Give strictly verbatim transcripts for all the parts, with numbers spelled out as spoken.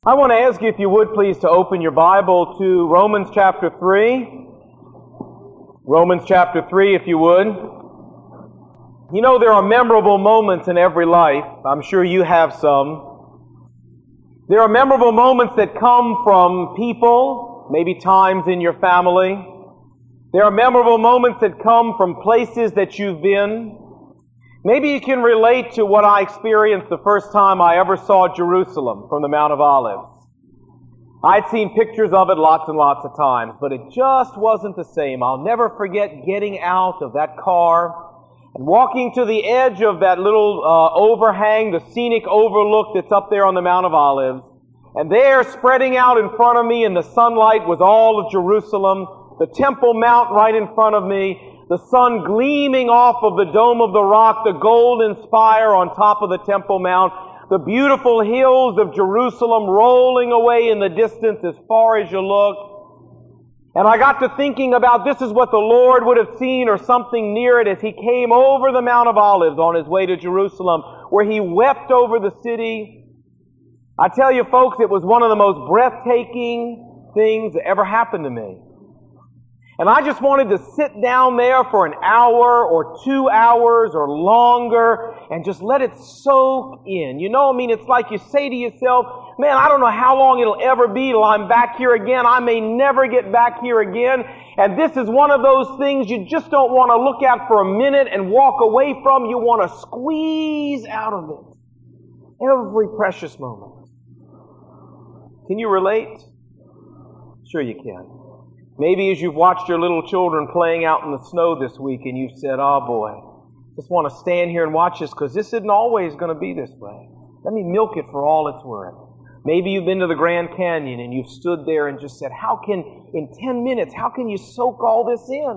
I want to ask you, if you would please, to open your Bible to Romans chapter three. Romans chapter three, if you would. You know, there are memorable moments in every life. I'm sure you have some. There are memorable moments that come from people, maybe times in your family. There are memorable moments that come from places that you've been. Maybe you can relate to what I experienced the first time I ever saw Jerusalem from the Mount of Olives. I'd seen pictures of it lots and lots of times, but it just wasn't the same. I'll never forget getting out of that car and walking to the edge of that little uh, overhang, the scenic overlook that's up there on the Mount of Olives. And there, spreading out in front of me in the sunlight, was all of Jerusalem, the Temple Mount right in front of me, the sun gleaming off of the Dome of the Rock, the golden spire on top of the Temple Mount, the beautiful hills of Jerusalem rolling away in the distance as far as you look. And I got to thinking about this is what the Lord would have seen or something near it as He came over the Mount of Olives on His way to Jerusalem, where He wept over the city. I tell you folks, it was one of the most breathtaking things that ever happened to me. And I just wanted to sit down there for an hour or two hours or longer and just let it soak in. You know, I mean, it's like you say to yourself, man, I don't know how long it'll ever be till I'm back here again. I may never get back here again. And this is one of those things you just don't want to look at for a minute and walk away from. You want to squeeze out of it every precious moment. Can you relate? Sure you can. Maybe as you've watched your little children playing out in the snow this week and you've said, oh boy, just want to stand here and watch this because this isn't always going to be this way. Let me milk it for all it's worth. Maybe you've been to the Grand Canyon and you've stood there and just said, how can, in ten minutes, how can you soak all this in?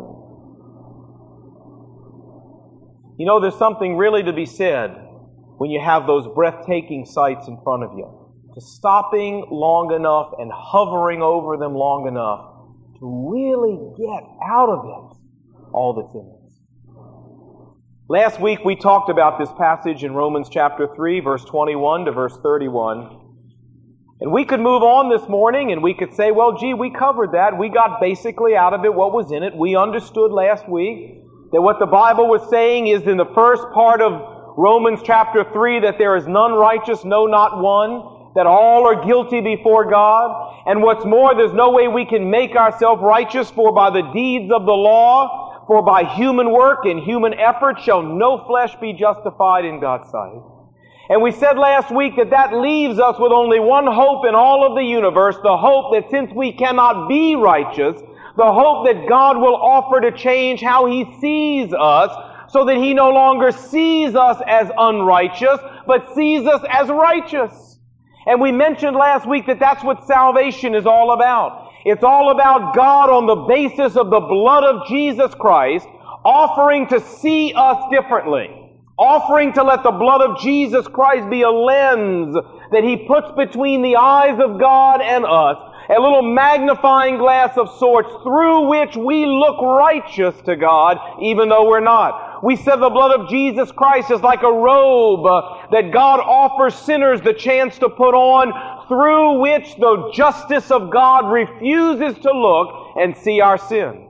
You know, there's something really to be said when you have those breathtaking sights in front of you. To stopping long enough and hovering over them long enough to really get out of it all that's in it. Last week we talked about this passage in Romans chapter three, verse twenty-one to verse thirty-one. And we could move on this morning and we could say, well, gee, we covered that. We got basically out of it what was in it. We understood last week that what the Bible was saying is in the first part of Romans chapter three that there is none righteous, no, not one. That all are guilty before God. And what's more, there's no way we can make ourselves righteous, for by the deeds of the law, for by human work and human effort shall no flesh be justified in God's sight. And we said last week that that leaves us with only one hope in all of the universe, the hope that since we cannot be righteous, the hope that God will offer to change how He sees us, so that He no longer sees us as unrighteous, but sees us as righteous. And we mentioned last week that that's what salvation is all about. It's all about God on the basis of the blood of Jesus Christ offering to see us differently. Offering to let the blood of Jesus Christ be a lens that He puts between the eyes of God and us. A little magnifying glass of sorts through which we look righteous to God even though we're not. We said the blood of Jesus Christ is like a robe uh, that God offers sinners the chance to put on, through which the justice of God refuses to look and see our sin.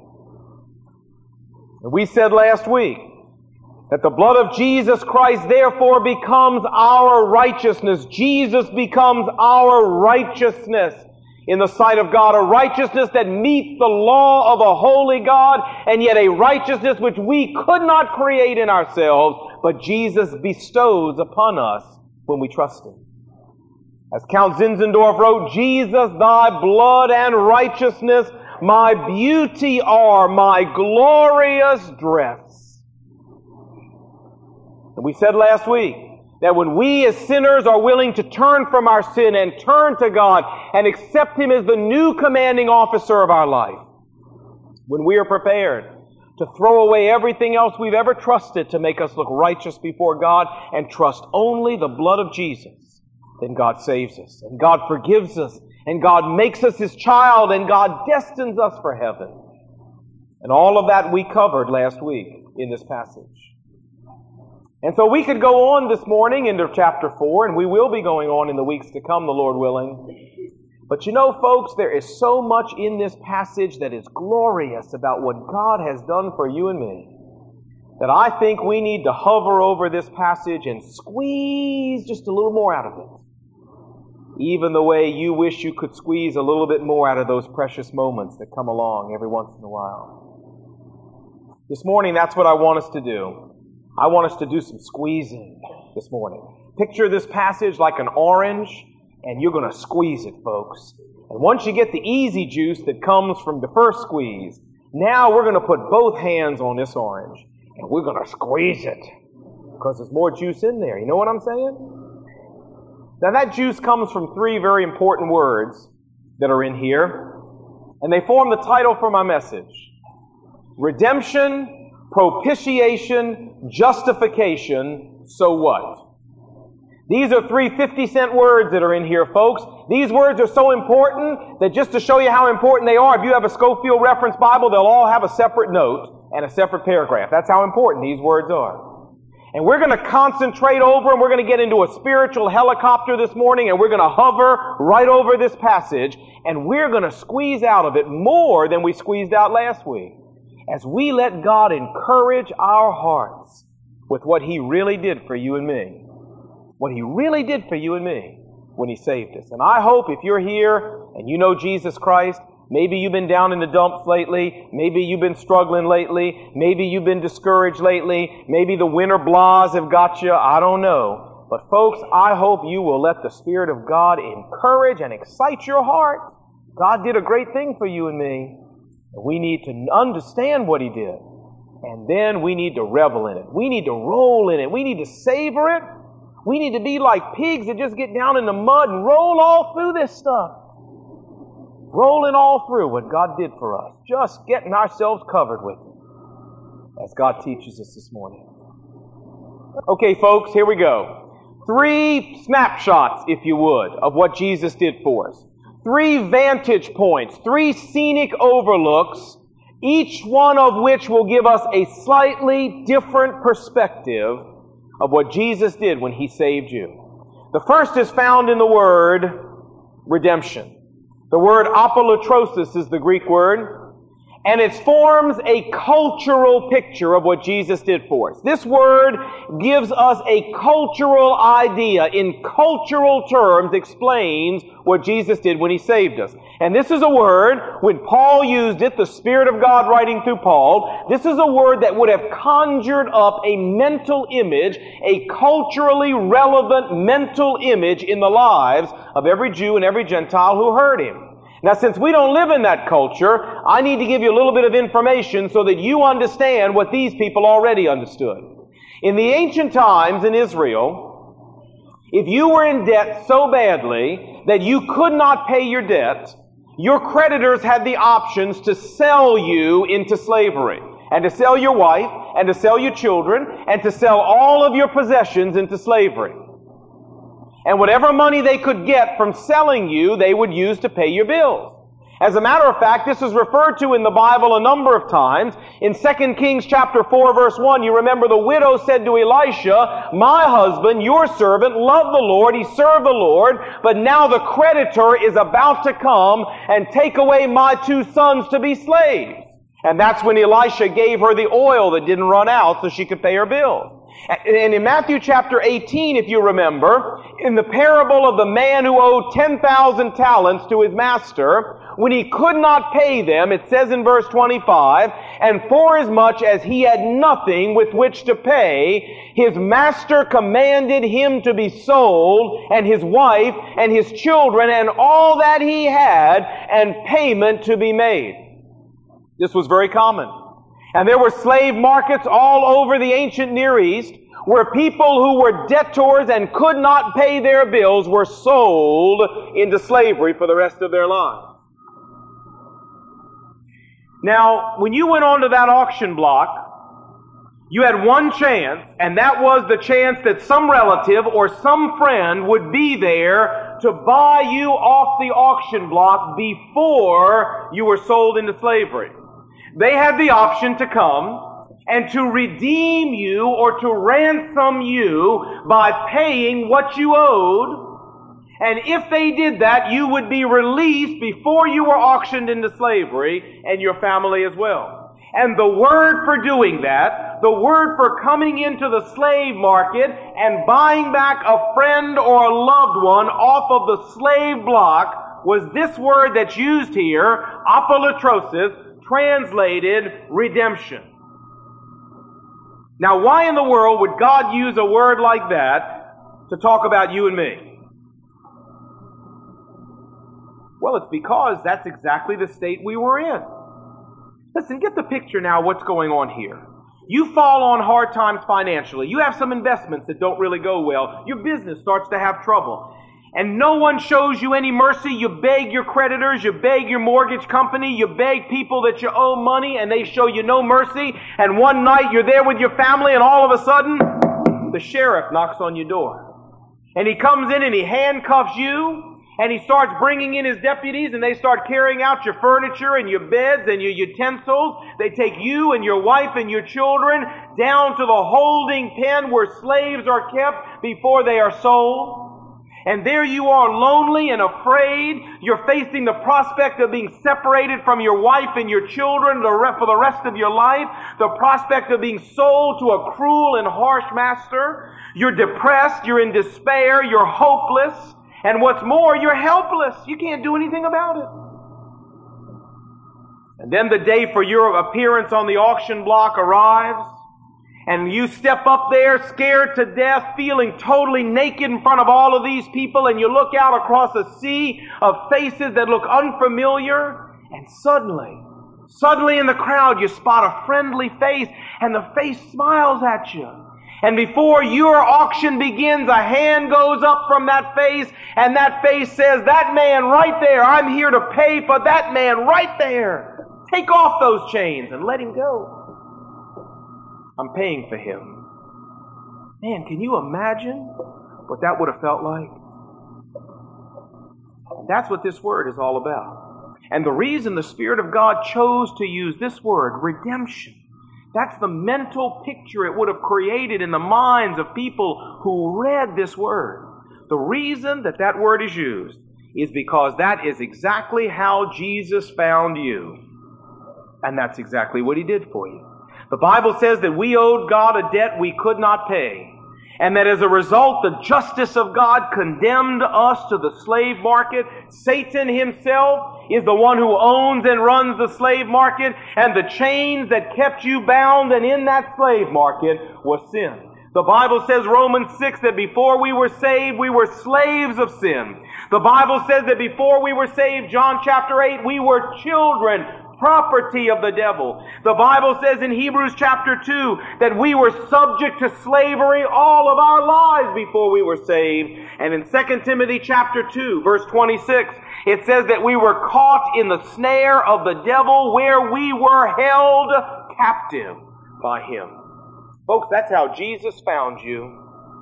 And we said last week that the blood of Jesus Christ therefore becomes our righteousness. Jesus becomes our righteousness in the sight of God, a righteousness that meets the law of a holy God, and yet a righteousness which we could not create in ourselves, but Jesus bestows upon us when we trust Him. As Count Zinzendorf wrote, Jesus, thy blood and righteousness, my beauty are, my glorious dress. And we said last week that when we as sinners are willing to turn from our sin and turn to God and accept Him as the new commanding officer of our life, when we are prepared to throw away everything else we've ever trusted to make us look righteous before God and trust only the blood of Jesus, then God saves us and God forgives us and God makes us His child and God destines us for heaven. And all of that we covered last week in this passage. And so we could go on this morning into chapter four, and we will be going on in the weeks to come, the Lord willing. But you know, folks, there is so much in this passage that is glorious about what God has done for you and me, that I think we need to hover over this passage and squeeze just a little more out of it. Even the way you wish you could squeeze a little bit more out of those precious moments that come along every once in a while. This morning, that's what I want us to do. I want us to do some squeezing this morning. Picture this passage like an orange, and you're going to squeeze it, folks. And once you get the easy juice that comes from the first squeeze, now we're going to put both hands on this orange, and we're going to squeeze it, because there's more juice in there. You know what I'm saying? Now that juice comes from three very important words that are in here, and they form the title for my message. Redemption, propitiation, justification, so what? These are three fifty-cent words that are in here, folks. These words are so important that just to show you how important they are, if you have a Scofield Reference Bible, they'll all have a separate note and a separate paragraph. That's how important these words are. And we're going to concentrate over, and we're going to get into a spiritual helicopter this morning, and we're going to hover right over this passage, and we're going to squeeze out of it more than we squeezed out last week, as we let God encourage our hearts with what He really did for you and me. What He really did for you and me when He saved us. And I hope if you're here and you know Jesus Christ, maybe you've been down in the dumps lately, maybe you've been struggling lately, maybe you've been discouraged lately, maybe the winter blahs have got you, I don't know. But folks, I hope you will let the Spirit of God encourage and excite your heart. God did a great thing for you and me. We need to understand what He did. And then we need to revel in it. We need to roll in it. We need to savor it. We need to be like pigs that just get down in the mud and roll all through this stuff. Rolling all through what God did for us. Just getting ourselves covered with it, as God teaches us this morning. Okay, folks, here we go. Three snapshots, if you would, of what Jesus did for us. Three vantage points, three scenic overlooks, each one of which will give us a slightly different perspective of what Jesus did when He saved you. The first is found in the word redemption. The word apolutrosis is the Greek word, and it forms a cultural picture of what Jesus did for us. This word gives us a cultural idea, in cultural terms explains what Jesus did when He saved us. And this is a word, when Paul used it, the Spirit of God writing through Paul, this is a word that would have conjured up a mental image, a culturally relevant mental image in the lives of every Jew and every Gentile who heard Him. Now, since we don't live in that culture, I need to give you a little bit of information so that you understand what these people already understood. In the ancient times in Israel, if you were in debt so badly that you could not pay your debt, your creditors had the options to sell you into slavery, and to sell your wife, and to sell your children, and to sell all of your possessions into slavery. And whatever money they could get from selling you, they would use to pay your bills. As a matter of fact, this is referred to in the Bible a number of times. In Second Kings chapter four, verse one, you remember the widow said to Elisha, "My husband, your servant, loved the Lord, he served the Lord, but now the creditor is about to come and take away my two sons to be slaves." And that's when Elisha gave her the oil that didn't run out so she could pay her bills. And in Matthew chapter eighteen, if you remember, in the parable of the man who owed ten thousand talents to his master, when he could not pay them, it says in verse twenty-five, "And forasmuch as he had nothing with which to pay, his master commanded him to be sold, and his wife, and his children, and all that he had, and payment to be made." This was very common. And there were slave markets all over the ancient Near East where people who were debtors and could not pay their bills were sold into slavery for the rest of their lives. Now, when you went onto that auction block, you had one chance, and that was the chance that some relative or some friend would be there to buy you off the auction block before you were sold into slavery. They had the option to come and to redeem you or to ransom you by paying what you owed. And if they did that, you would be released before you were auctioned into slavery, and your family as well. And the word for doing that, the word for coming into the slave market and buying back a friend or a loved one off of the slave block, was this word that's used here, apolutrosis, translated redemption. Now, why in the world would God use a word like that to talk about you and me? Well, it's because that's exactly the state we were in. Listen, get the picture now what's going on here. You fall on hard times financially. You have some investments that don't really go well. Your business starts to have trouble. And no one shows you any mercy. You beg your creditors, you beg your mortgage company, you beg people that you owe money, and they show you no mercy. And one night you're there with your family, and all of a sudden, the sheriff knocks on your door. And he comes in and he handcuffs you. And he starts bringing in his deputies, and they start carrying out your furniture and your beds and your utensils. They take you and your wife and your children down to the holding pen where slaves are kept before they are sold. And there you are, lonely and afraid. You're facing the prospect of being separated from your wife and your children for the rest of your life. The prospect of being sold to a cruel and harsh master. You're depressed. You're in despair. You're hopeless. And what's more, you're helpless. You can't do anything about it. And then the day for your appearance on the auction block arrives, and you step up there scared to death, feeling totally naked in front of all of these people, and you look out across a sea of faces that look unfamiliar, and suddenly, suddenly in the crowd you spot a friendly face, and the face smiles at you. And before your auction begins, a hand goes up from that face, and that face says, "That man right there, I'm here to pay for that man right there. Take off those chains and let him go. I'm paying for him." Man, can you imagine what that would have felt like? That's what this word is all about. And the reason the Spirit of God chose to use this word, redemption, that's the mental picture it would have created in the minds of people who read this word. The reason that that word is used is because that is exactly how Jesus found you. And that's exactly what He did for you. The Bible says that we owed God a debt we could not pay. And that as a result, the justice of God condemned us to the slave market. Satan himself is the one who owns and runs the slave market, and the chains that kept you bound and in that slave market was sin. The Bible says, Romans six, that before we were saved, we were slaves of sin. The Bible says that before we were saved, John chapter eight, we were children, property of the devil. The Bible says in Hebrews chapter two that we were subject to slavery all of our lives before we were saved. And in Second Timothy chapter two, verse twenty-six, it says that we were caught in the snare of the devil, where we were held captive by him. Folks, that's how Jesus found you.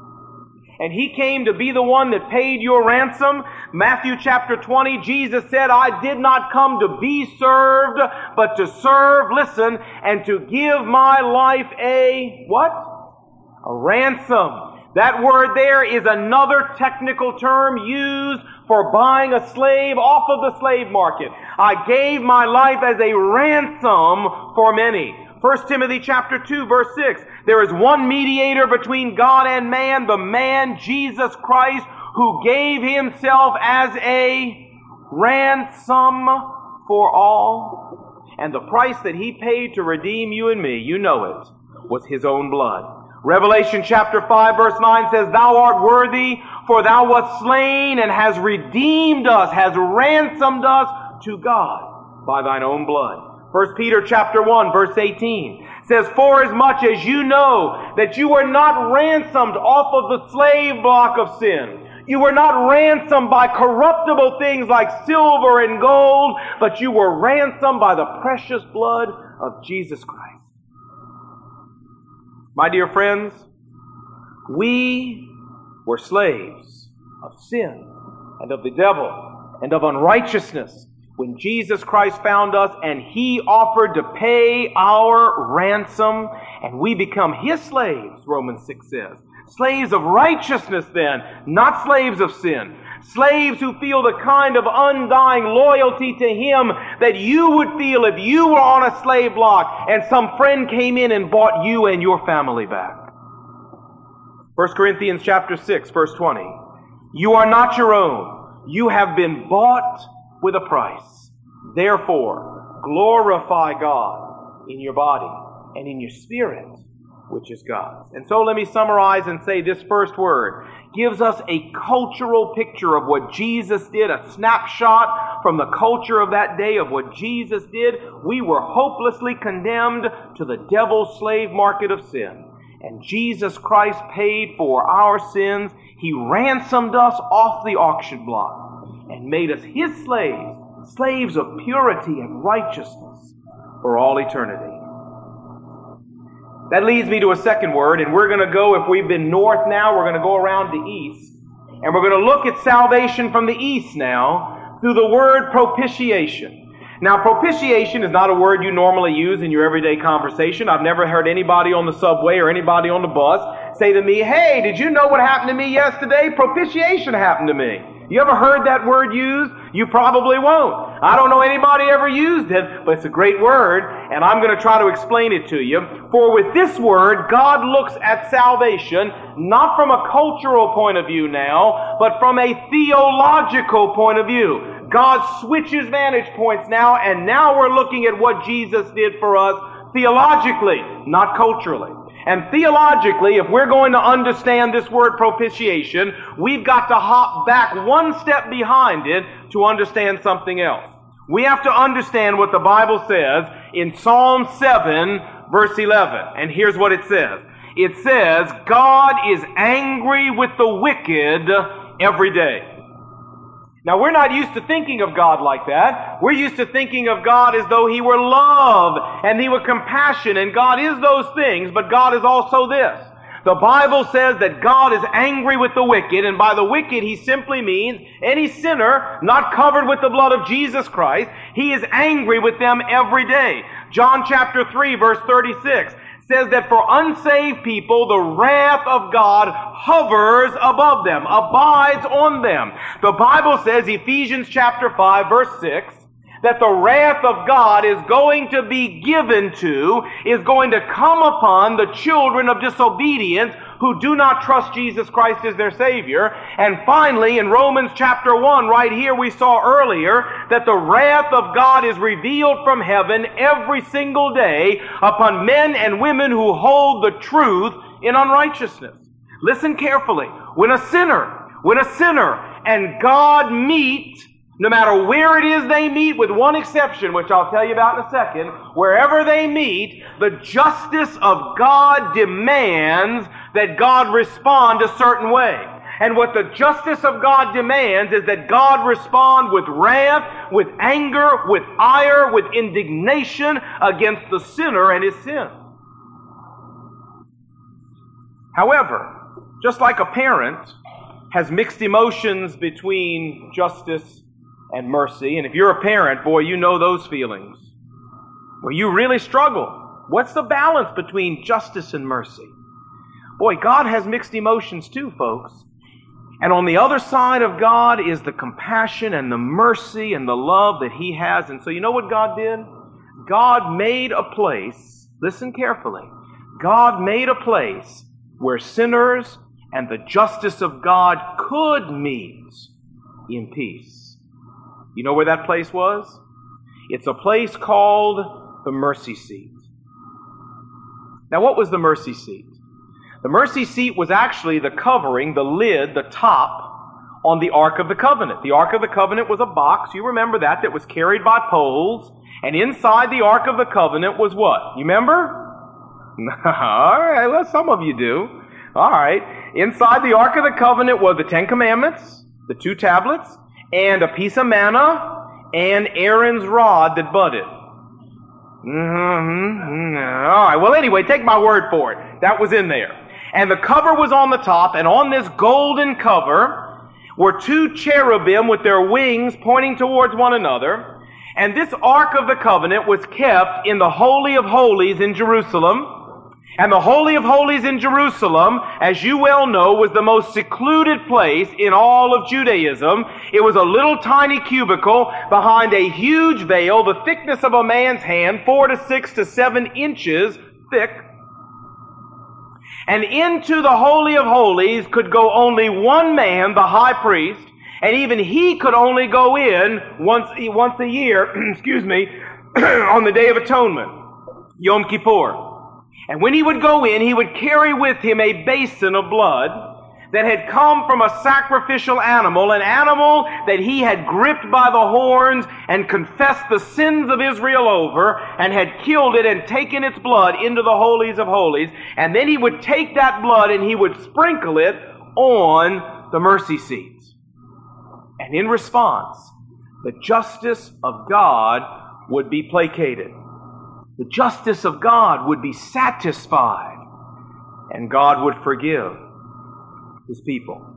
And He came to be the one that paid your ransom. Matthew chapter twenty, Jesus said, "I did not come to be served, but to serve," listen, "and to give my life a," what? A ransom. That word there is another technical term used for buying a slave off of the slave market. I gave my life as a ransom for many. First Timothy chapter two, verse six. There is one mediator between God and man, the man Jesus Christ, who gave Himself as a ransom for all. And the price that He paid to redeem you and me, you know it, was His own blood. Revelation chapter five, verse nine says, "Thou art worthy, for Thou wast slain and hast redeemed us, has ransomed us to God by Thine own blood." First Peter chapter one, verse eighteen says, "For as much as you know that you were not ransomed off of the slave block of sin, you were not ransomed by corruptible things like silver and gold, but you were ransomed by the precious blood of Jesus Christ." My dear friends, we were slaves of sin and of the devil and of unrighteousness. when Jesus Christ found us and He offered to pay our ransom, and we become His slaves, Romans six says. Slaves of righteousness then, not slaves of sin. Slaves who feel the kind of undying loyalty to Him that you would feel if you were on a slave block and some friend came in and bought you and your family back. First Corinthians chapter six, verse twenty. You are not your own. You have been bought with a price. Therefore, glorify God in your body and in your spirit, which is God's. And so let me summarize and say this first word gives us a cultural picture of what Jesus did, a snapshot from the culture of that day of what Jesus did. We were hopelessly condemned to the devil's slave market of sin. And Jesus Christ paid for our sins. He ransomed us off the auction block and made us His slaves, slaves of purity and righteousness for all eternity. That leads me to a second word, and we're going to go, if we've been north now, we're going to go around to east. And we're going to look at salvation from the east now through the word propitiation. Now, propitiation is not a word you normally use in your everyday conversation. I've never heard anybody on the subway or anybody on the bus say to me, hey, did you know what happened to me yesterday? Propitiation happened to me. You ever heard that word used? You probably won't. I don't know anybody ever used it, but it's a great word, and I'm going to try to explain it to you. For with this word, God looks at salvation not from a cultural point of view now, but from a theological point of view. God switches vantage points now, and now we're looking at what Jesus did for us theologically, not culturally. And theologically, if we're going to understand this word propitiation, we've got to hop back one step behind it to understand something else. We have to understand what the Bible says in Psalm seven, verse eleven. And here's what it says. It says, God is angry with the wicked every day. Now, we're not used to thinking of God like that. We're used to thinking of God as though He were love and He were compassion, and God is those things, but God is also this. The Bible says that God is angry with the wicked, and by the wicked He simply means any sinner not covered with the blood of Jesus Christ. He is angry with them every day. John chapter three, verse thirty-six says that for unsaved people, the wrath of God hovers above them, abides on them. The Bible says, Ephesians chapter five, verse six, that the wrath of God is going to be given to, is going to come upon the children of disobedience who do not trust Jesus Christ as their Savior. And finally, in Romans chapter one, right here we saw earlier that the wrath of God is revealed from heaven every single day upon men and women who hold the truth in unrighteousness. Listen carefully. When a sinner, when a sinner and God meet, no matter where it is they meet, with one exception, which I'll tell you about in a second, wherever they meet, the justice of God demands that God respond a certain way. And what the justice of God demands is that God respond with wrath, with anger, with ire, with indignation against the sinner and his sin. However, just like a parent has mixed emotions between justice and mercy, and if you're a parent, boy, you know those feelings, where you really struggle. What's the balance between justice and mercy? Boy, God has mixed emotions too, folks. And on the other side of God is the compassion and the mercy and the love that He has. And so you know what God did? God made a place, listen carefully, God made a place where sinners and the justice of God could meet in peace. You know where that place was? It's a place called the mercy seat. Now, what was the mercy seat? The mercy seat was actually the covering, the lid, the top on the Ark of the Covenant. The Ark of the Covenant was a box, you remember that, that was carried by poles, and inside the Ark of the Covenant was what? You remember? All right, well, some of you do. All right. Inside the Ark of the Covenant were the Ten Commandments, the two tablets, and a piece of manna, and Aaron's rod that budded. Mm-hmm. All right, well, anyway, take my word for it. That was in there. And the cover was on the top, and on this golden cover were two cherubim with their wings pointing towards one another. And this Ark of the Covenant was kept in the Holy of Holies in Jerusalem. And the Holy of Holies in Jerusalem, as you well know, was the most secluded place in all of Judaism. It was a little tiny cubicle behind a huge veil, the thickness of a man's hand, four to six to seven inches thick. And into the Holy of Holies could go only one man, the high priest, and even he could only go in once, once a year, excuse me, on the Day of Atonement, Yom Kippur. And when he would go in, he would carry with him a basin of blood that had come from a sacrificial animal, an animal that he had gripped by the horns and confessed the sins of Israel over, and had killed it and taken its blood into the holies of holies. And then he would take that blood and he would sprinkle it on the mercy seats. And in response, the justice of God would be placated. The justice of God would be satisfied, and God would forgive His people.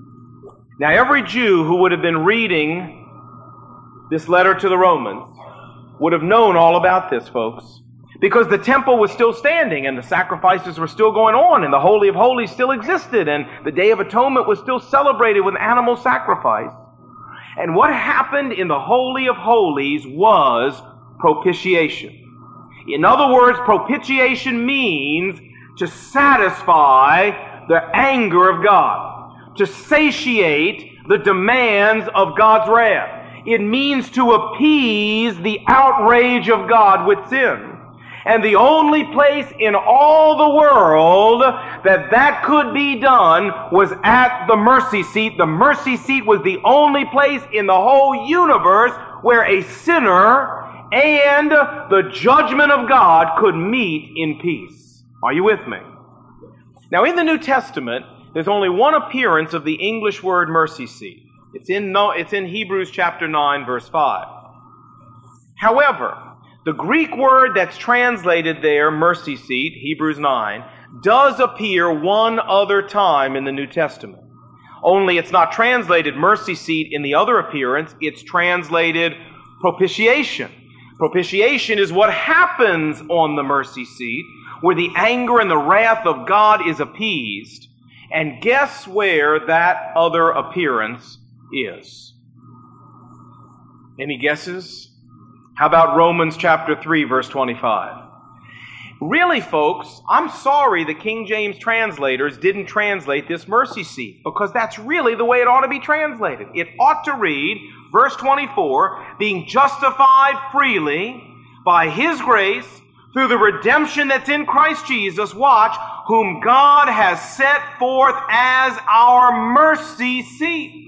Now, every Jew who would have been reading this letter to the Romans would have known all about this, folks, because the temple was still standing, and the sacrifices were still going on, and the Holy of Holies still existed, and the Day of Atonement was still celebrated with animal sacrifice. And what happened in the Holy of Holies was propitiation. In other words, propitiation means to satisfy the anger of God, to satiate the demands of God's wrath. It means to appease the outrage of God with sin. And the only place in all the world that that could be done was at the mercy seat. The mercy seat was the only place in the whole universe where a sinner and the judgment of God could meet in peace. Are you with me? Now, in the New Testament, there's only one appearance of the English word mercy seat. It's in, no, it's in Hebrews chapter nine, verse five. However, the Greek word that's translated there, mercy seat, Hebrews nine, does appear one other time in the New Testament. Only it's not translated mercy seat in the other appearance, it's translated propitiation. Propitiation is what happens on the mercy seat, where the anger and the wrath of God is appeased. And guess where that other appearance is? Any guesses? How about Romans chapter three, verse twenty-five? Really, folks, I'm sorry the King James translators didn't translate this mercy seat, because that's really the way it ought to be translated. It ought to read, verse twenty-four, being justified freely by His grace through the redemption that's in Christ Jesus, watch, whom God has set forth as our mercy seat.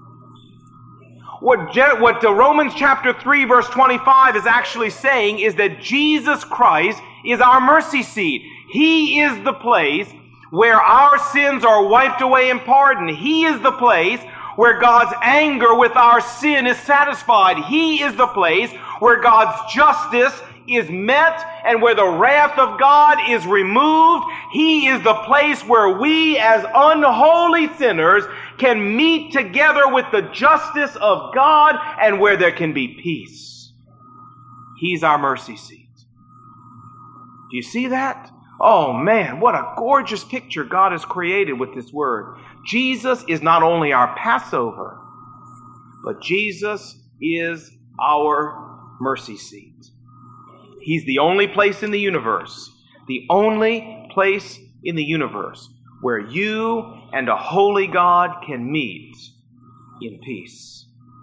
What, what the Romans chapter three, verse twenty-five is actually saying is that Jesus Christ is our mercy seat. He is the place where our sins are wiped away and pardoned. He is the place where God's anger with our sin is satisfied. He is the place where God's justice is met and where the wrath of God is removed. He is the place where we as unholy sinners can meet together with the justice of God and where there can be peace. He's our mercy seat. Do you see that? Oh man, what a gorgeous picture God has created with this word. Jesus is not only our Passover, but Jesus is our mercy seat. He's the only place in the universe, the only place in the universe where you and a holy God can meet in peace.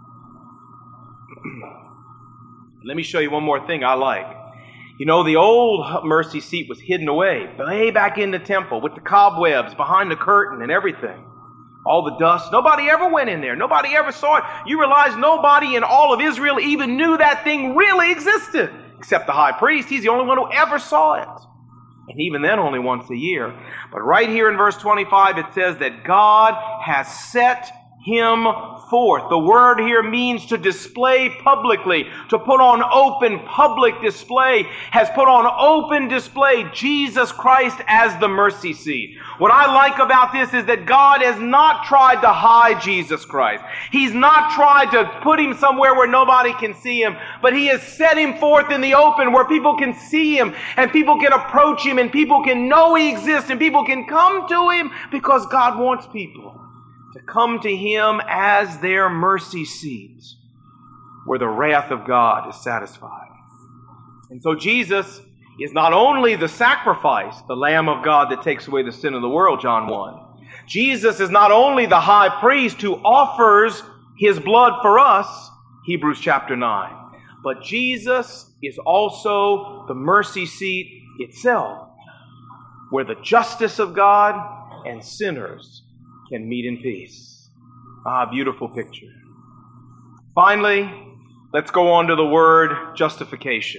Let me show you one more thing I like. You know, the old mercy seat was hidden away, way back in the temple with the cobwebs behind the curtain and everything. All the dust. Nobody ever went in there. Nobody ever saw it. You realize nobody in all of Israel even knew that thing really existed, except the high priest. He's the only one who ever saw it. And even then, only once a year. But right here in verse twenty-five, it says that God has set Him forth. The word here means to display publicly, to put on open public display, has put on open display Jesus Christ as the mercy seat. What I like about this is that God has not tried to hide Jesus Christ. He's not tried to put him somewhere where nobody can see him, but he has set him forth in the open where people can see him and people can approach him and people can know he exists and people can come to him because God wants people to come to him as their mercy seat where the wrath of God is satisfied. And so Jesus is not only the sacrifice, the Lamb of God that takes away the sin of the world, John one. Jesus is not only the high priest who offers his blood for us, Hebrews chapter nine, but Jesus is also the mercy seat itself, where the justice of God and sinners can meet in peace. Ah, beautiful picture. Finally, let's go on to the word justification.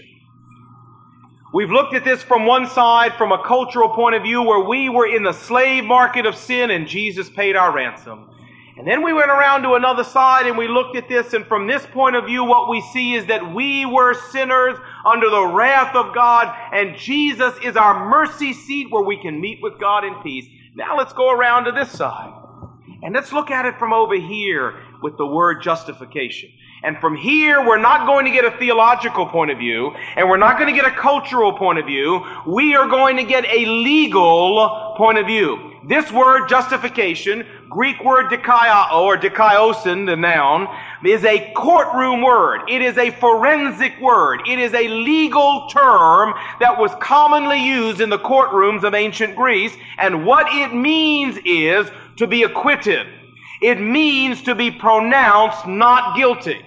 We've looked at this from one side, from a cultural point of view, where we were in the slave market of sin and Jesus paid our ransom. And then we went around to another side and we looked at this, and from this point of view, what we see is that we were sinners under the wrath of God, and Jesus is our mercy seat where we can meet with God in peace. Now let's go around to this side. And let's look at it from over here with the word justification. And from here, we're not going to get a theological point of view, and we're not going to get a cultural point of view. We are going to get a legal point of view. This word, justification, Greek word dikaio, or dikaiosin, the noun, is a courtroom word. It is a forensic word. It is a legal term that was commonly used in the courtrooms of ancient Greece. And what it means is to be acquitted. It means to be pronounced not guilty.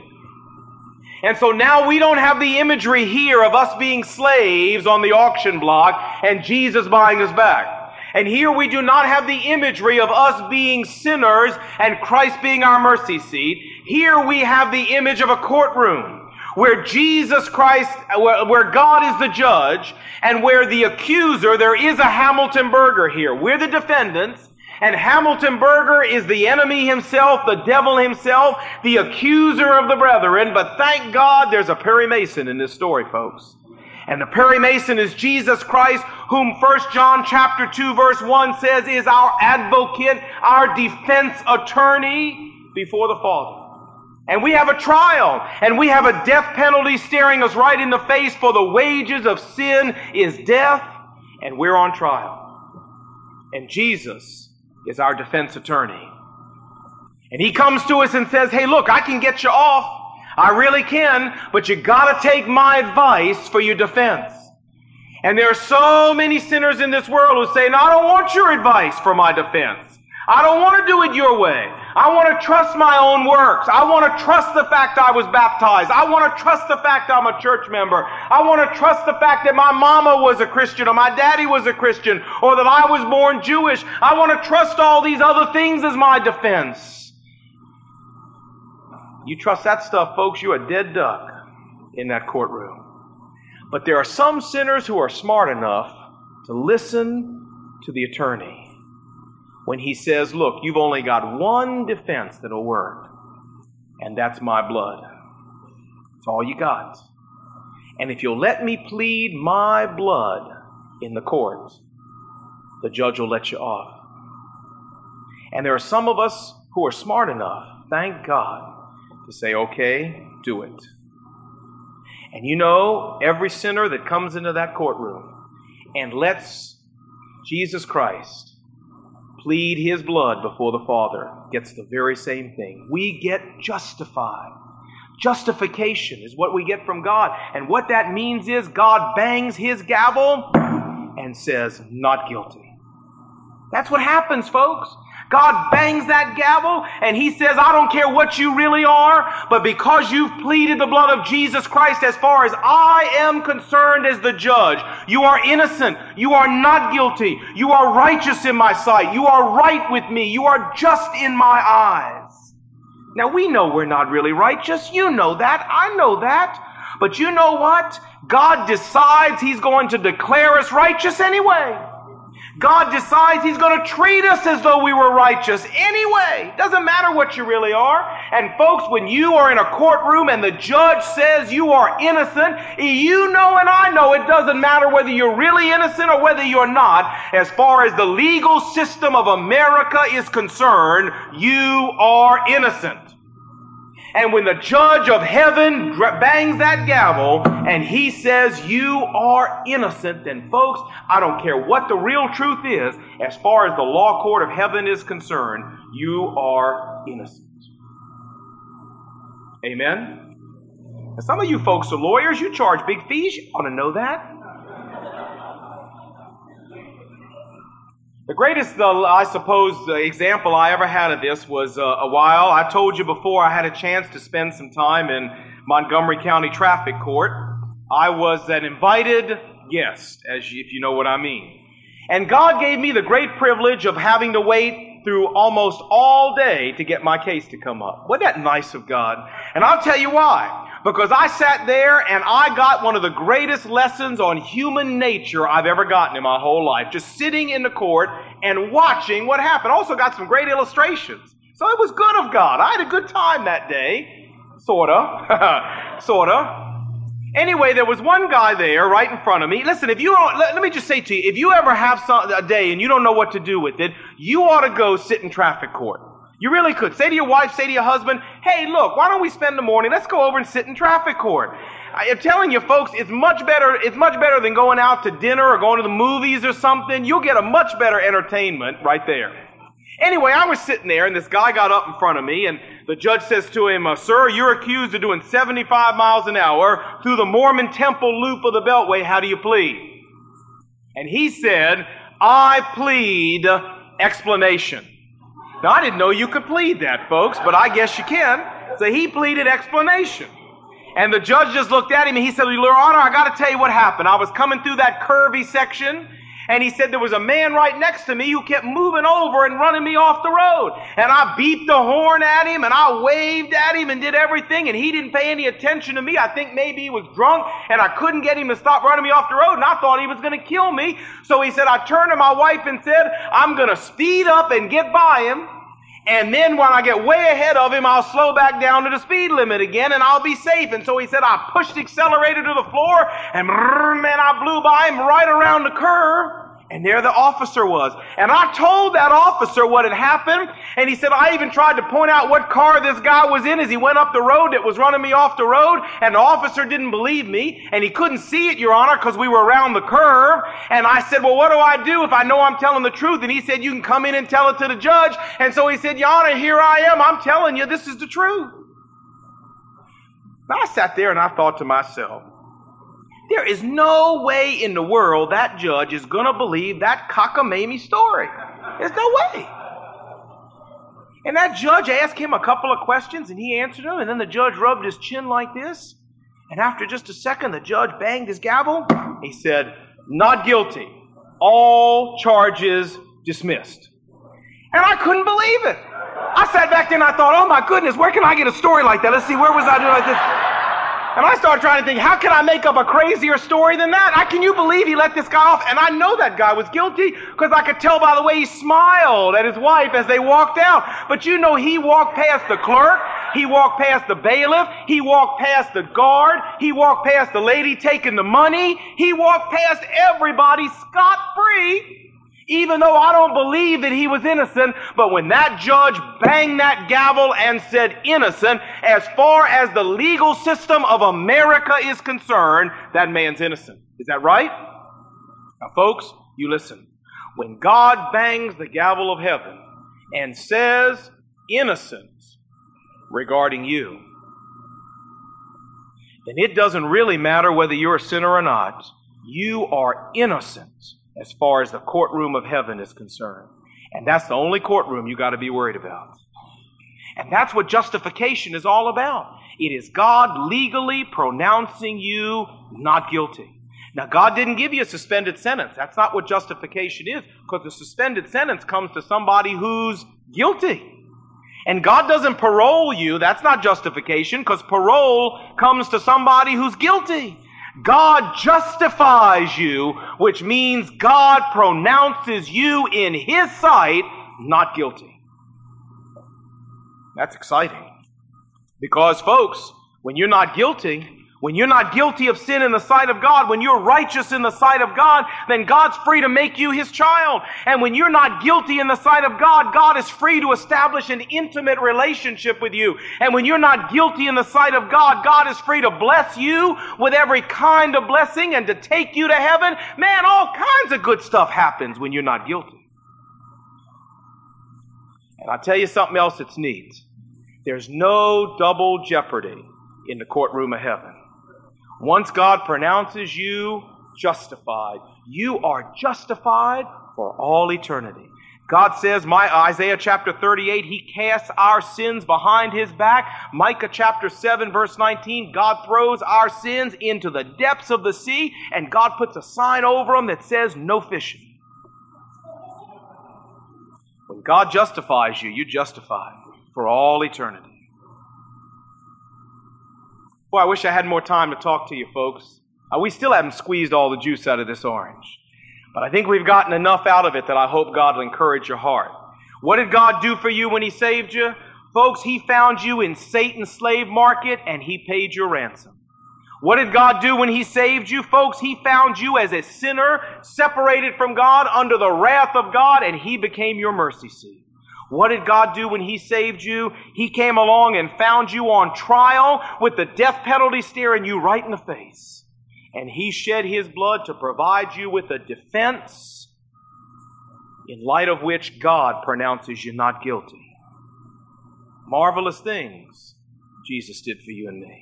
And so now we don't have the imagery here of us being slaves on the auction block and Jesus buying us back. And here we do not have the imagery of us being sinners and Christ being our mercy seat. Here we have the image of a courtroom where Jesus Christ, where God is the judge, and where the accuser, there is a Hamilton Berger here. We're the defendants. And Hamilton Berger is the enemy himself, the devil himself, the accuser of the brethren. But thank God there's a Perry Mason in this story, folks. And the Perry Mason is Jesus Christ, whom First John chapter two verse one says is our advocate, our defense attorney before the Father. And we have a trial, and we have a death penalty staring us right in the face, for the wages of sin is death, and we're on trial. And Jesus is our defense attorney. And he comes to us and says, hey, look, I can get you off. I really can, but you gotta take my advice for your defense. And there are so many sinners in this world who say, no, I don't want your advice for my defense. I don't want to do it your way. I want to trust my own works. I want to trust the fact I was baptized. I want to trust the fact I'm a church member. I want to trust the fact that my mama was a Christian or my daddy was a Christian or that I was born Jewish. I want to trust all these other things as my defense. You trust that stuff, folks, you're a dead duck in that courtroom. But there are some sinners who are smart enough to listen to the attorney when he says, look, you've only got one defense that'll work, and that's my blood. That's all you got. And if you'll let me plead my blood in the court, the judge will let you off. And there are some of us who are smart enough, thank God, to say, okay, do it. And you know, every sinner that comes into that courtroom and lets Jesus Christ plead his blood before the Father gets the very same thing. We get justified. Justification is what we get from God. And what that means is God bangs his gavel and says, not guilty. That's what happens, folks. God bangs that gavel and he says, I don't care what you really are, but because you've pleaded the blood of Jesus Christ, as far as I am concerned as the judge, you are innocent. You are not guilty. You are righteous in my sight. You are right with me. You are just in my eyes. Now we know we're not really righteous. You know that. I know that. But you know what? God decides he's going to declare us righteous anyway. God decides He's going to treat us as though we were righteous anyway. Doesn't matter what you really are. And folks, when you are in a courtroom and the judge says you are innocent, you know and I know it doesn't matter whether you're really innocent or whether you're not. As far as the legal system of America is concerned, you are innocent. And when the judge of heaven bangs that gavel and he says you are innocent, then folks, I don't care what the real truth is, as far as the law court of heaven is concerned, you are innocent. Amen? And some of you folks are lawyers, you charge big fees, you ought to know that. The greatest, uh, I suppose, uh, example I ever had of this was uh, a while. I told you before I had a chance to spend some time in Montgomery County Traffic Court. I was an invited guest, as you, if you know what I mean. And God gave me the great privilege of having to wait through almost all day to get my case to come up. Wasn't that nice of God? And I'll tell you why. Because I sat there and I got one of the greatest lessons on human nature I've ever gotten in my whole life. Just sitting in the court and watching what happened. Also got some great illustrations. So it was good of God. I had a good time that day. Sorta. Sorta. Anyway, there was one guy there right in front of me. Listen, if you don't, let, let me just say to you, if you ever have some, a day and you don't know what to do with it, you ought to go sit in traffic court. You really could. Say to your wife, say to your husband, hey, look, why don't we spend the morning? Let's go over and sit in traffic court. I'm telling you, folks, it's much better, it's much better than going out to dinner or going to the movies or something. You'll get a much better entertainment right there. Anyway, I was sitting there, and this guy got up in front of me, and the judge says to him, uh, sir, you're accused of doing seventy-five miles an hour through the Mormon Temple loop of the Beltway. How do you plead? And he said, I plead explanation. Now, I didn't know you could plead that, folks, but I guess you can. So he pleaded explanation. And the judge just looked at him and he said, Your Honor, I got to tell you what happened. I was coming through that curvy section, and he said there was a man right next to me who kept moving over and running me off the road. And I beeped the horn at him, and I waved at him and did everything, and he didn't pay any attention to me. I think maybe he was drunk, and I couldn't get him to stop running me off the road, and I thought he was going to kill me. So he said, I turned to my wife and said, I'm going to speed up and get by him. And then when I get way ahead of him, I'll slow back down to the speed limit again, and I'll be safe. And so he said, I pushed the accelerator to the floor, and man, I blew by him right around the curve. And there the officer was. And I told that officer what had happened. And he said, I even tried to point out what car this guy was in as he went up the road that was running me off the road. And the officer didn't believe me. And he couldn't see it, Your Honor, because we were around the curve. And I said, well, what do I do if I know I'm telling the truth? And he said, you can come in and tell it to the judge. And so he said, Your Honor, here I am. I'm telling you, this is the truth. Now I sat there and I thought to myself, there is no way in the world that judge is going to believe that cockamamie story. There's no way. And that judge asked him a couple of questions, and he answered them, and then the judge rubbed his chin like this, and after just a second, the judge banged his gavel. He said, not guilty. All charges dismissed. And I couldn't believe it. I sat back there and I thought, oh my goodness, where can I get a story like that? Let's see, where was I doing like this? And I started trying to think, how can I make up a crazier story than that? I, can you believe he let this guy off? And I know that guy was guilty because I could tell by the way he smiled at his wife as they walked out. But you know, he walked past the clerk. He walked past the bailiff. He walked past the guard. He walked past the lady taking the money. He walked past everybody scot-free. Even though I don't believe that he was innocent, but when that judge banged that gavel and said innocent, as far as the legal system of America is concerned, that man's innocent. Is that right? Now, folks, you listen. When God bangs the gavel of heaven and says innocence regarding you, then it doesn't really matter whether you're a sinner or not. You are innocent as far as the courtroom of heaven is concerned. And that's the only courtroom you got to be worried about. And that's what justification is all about. It is God legally pronouncing you not guilty. Now, God didn't give you a suspended sentence. That's not what justification is, because the suspended sentence comes to somebody who's guilty. And God doesn't parole you. That's not justification, because parole comes to somebody who's guilty. God justifies you, which means God pronounces you in His sight not guilty. That's exciting. Because, folks, when you're not guilty, when you're not guilty of sin in the sight of God, when you're righteous in the sight of God, then God's free to make you His child. And when you're not guilty in the sight of God, God is free to establish an intimate relationship with you. And when you're not guilty in the sight of God, God is free to bless you with every kind of blessing and to take you to heaven. Man, all kinds of good stuff happens when you're not guilty. And I'll tell you something else that's neat. There's no double jeopardy in the courtroom of heaven. Once God pronounces you justified, you are justified for all eternity. God says, my Isaiah chapter thirty-eight, He casts our sins behind His back. Micah chapter seven, verse nineteen, God throws our sins into the depths of the sea, and God puts a sign over them that says, no fishing. When God justifies you, you're justified for all eternity. Boy, I wish I had more time to talk to you folks. Uh, we still haven't squeezed all the juice out of this orange. But I think we've gotten enough out of it that I hope God will encourage your heart. What did God do for you when He saved you? Folks, He found you in Satan's slave market and He paid your ransom. What did God do when He saved you? Folks, He found you as a sinner, separated from God, under the wrath of God, and He became your mercy seat. What did God do when He saved you? He came along and found you on trial with the death penalty staring you right in the face. And He shed His blood to provide you with a defense in light of which God pronounces you not guilty. Marvelous things Jesus did for you and me.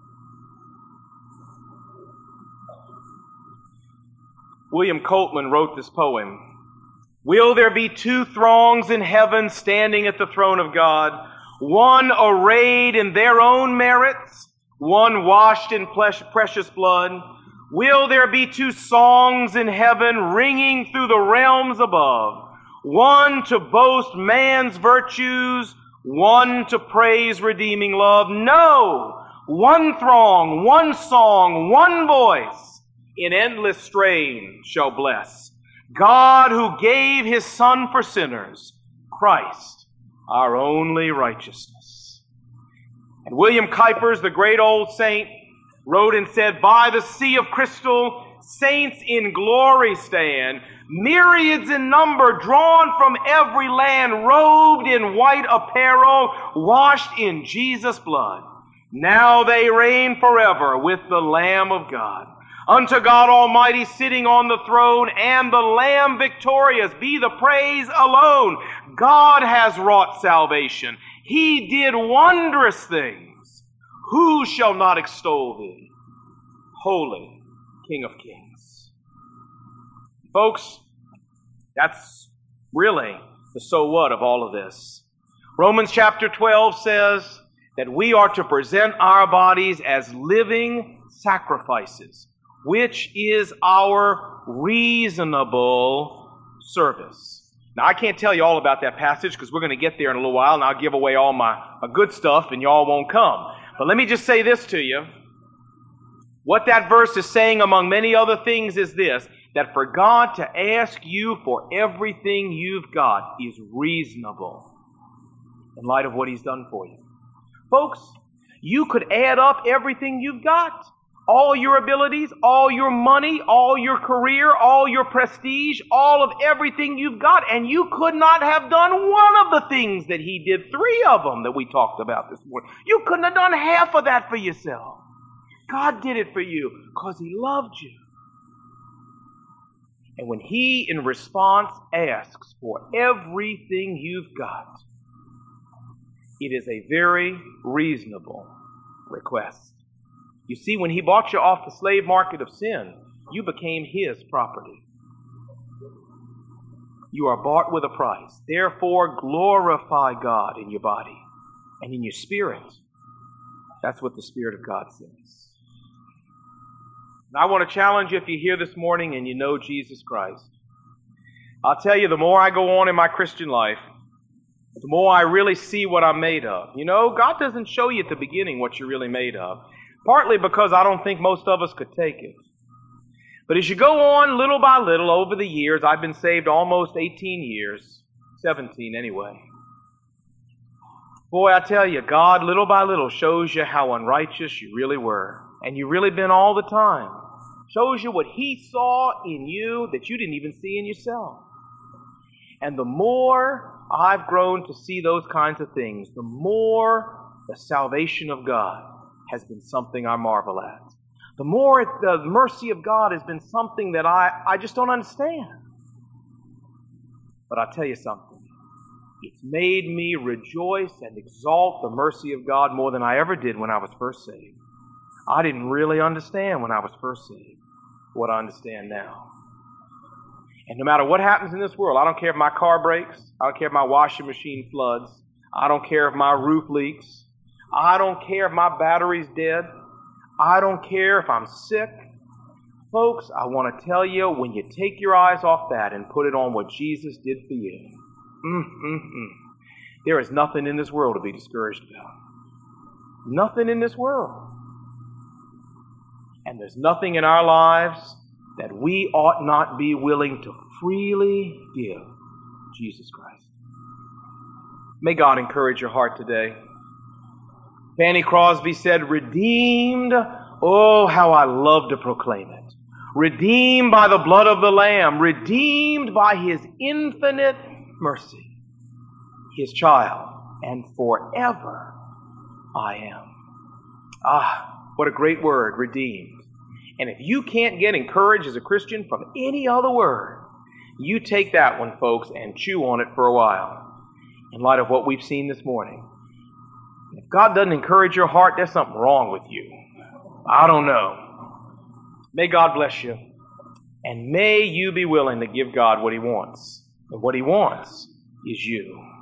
William Coltman wrote this poem. Will there be two throngs in heaven standing at the throne of God, one arrayed in their own merits, one washed in precious blood? Will there be two songs in heaven ringing through the realms above, one to boast man's virtues, one to praise redeeming love? No! One throng, one song, one voice in endless strain shall bless God, who gave His Son for sinners, Christ, our only righteousness. And William Kuypers, the great old saint, wrote and said, by the sea of crystal, saints in glory stand, myriads in number, drawn from every land, robed in white apparel, washed in Jesus' blood. Now they reign forever with the Lamb of God. Unto God Almighty sitting on the throne, and the Lamb victorious, be the praise alone. God has wrought salvation. He did wondrous things. Who shall not extol Thee, Holy King of Kings? Folks, that's really the so what of all of this. Romans chapter twelve says that we are to present our bodies as living sacrifices, which is our reasonable service. Now, I can't tell you all about that passage because we're going to get there in a little while, and I'll give away all my, my good stuff, and y'all won't come. But let me just say this to you. What that verse is saying, among many other things, is this, that for God to ask you for everything you've got is reasonable in light of what He's done for you. Folks, you could add up everything you've got. All your abilities, all your money, all your career, all your prestige, all of everything you've got, and you could not have done one of the things that He did, three of them that we talked about this morning. You couldn't have done half of that for yourself. God did it for you because He loved you. And when He, in response, asks for everything you've got, it is a very reasonable request. You see, when He bought you off the slave market of sin, you became His property. You are bought with a price. Therefore, glorify God in your body and in your spirit. That's what the Spirit of God says. And I want to challenge you, if you're here this morning and you know Jesus Christ. I'll tell you, the more I go on in my Christian life, the more I really see what I'm made of. You know, God doesn't show you at the beginning what you're really made of. partly because I don't think most of us could take it. But as you go on little by little over the years, I've been saved almost eighteen years, seventeen anyway. Boy, I tell you, God little by little shows you how unrighteous you really were. And you really been all the time. Shows you what He saw in you that you didn't even see in yourself. And the more I've grown to see those kinds of things, the more the salvation of God has been something I marvel at. The more it, the mercy of God has been something that I, I just don't understand. But I'll tell you something. It's made me rejoice and exalt the mercy of God more than I ever did when I was first saved. I didn't really understand when I was first saved what I understand now. And no matter what happens in this world, I don't care if my car breaks, I don't care if my washing machine floods, I don't care if my roof leaks, I don't care if my battery's dead, I don't care if I'm sick. Folks, I want to tell you, when you take your eyes off that and put it on what Jesus did for you, Mm-mm-mm. there is nothing in this world to be discouraged about. Nothing in this world. And there's nothing in our lives that we ought not be willing to freely give Jesus Christ. May God encourage your heart today. Fanny Crosby said, redeemed, oh, how I love to proclaim it. Redeemed by the blood of the Lamb, redeemed by His infinite mercy, His child, and forever I am. Ah, what a great word, redeemed. And if you can't get encouraged as a Christian from any other word, you take that one, folks, and chew on it for a while in light of what we've seen this morning. If God doesn't encourage your heart, there's something wrong with you. I don't know. May God bless you. And may you be willing to give God what He wants. And what He wants is you.